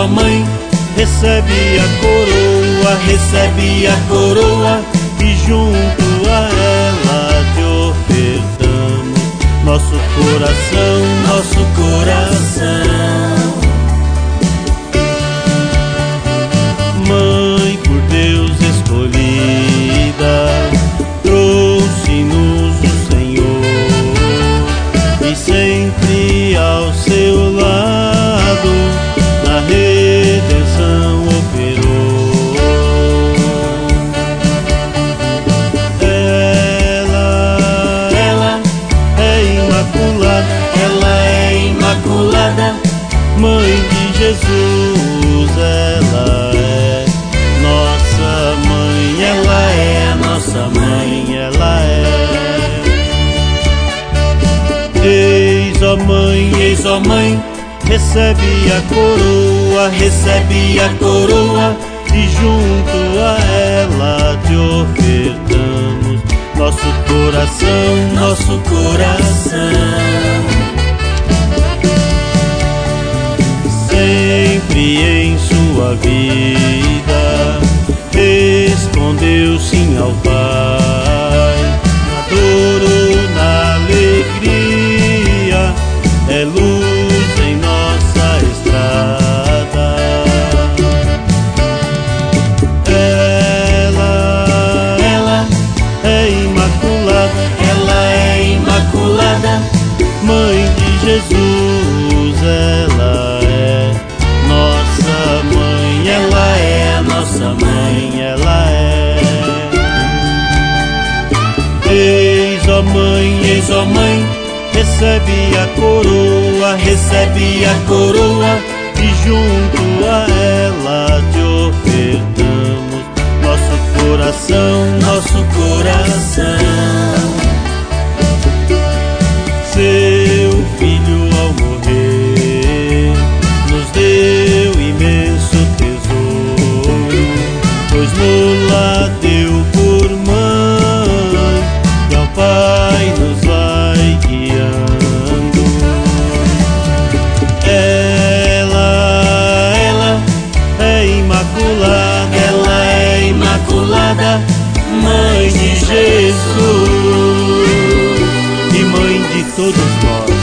ó mãe, recebe a coroa, e junto a ela te ofertamos nosso coração. Mãe por Deus escolhida, trouxe-nos o Senhor, e sempre ao seu lado na redenção operou. Ela é imaculada, mãe de Jesus, ela é nossa mãe, ela é nossa mãe, ela é. Eis, ó mãe, recebe a coroa, e junto a ela te ofertamos nosso coração. Sempre em sua vida respondeu sim ao Pai, na dor ou na alegria, é luz em nossa estrada. Ela é imaculada, mãe de Jesus, ela é nossa mãe, ela é nossa mãe, ela é. Eis, ó mãe, recebe a coroa, e junto a ela te ofertamos nosso coração. Seu filho ao morrer nos deu imenso tesouro, pois nos-la deu por mãe, e ao Pai nos vai guiando. Ela é imaculada, mãe de Jesus e mãe de todos nós.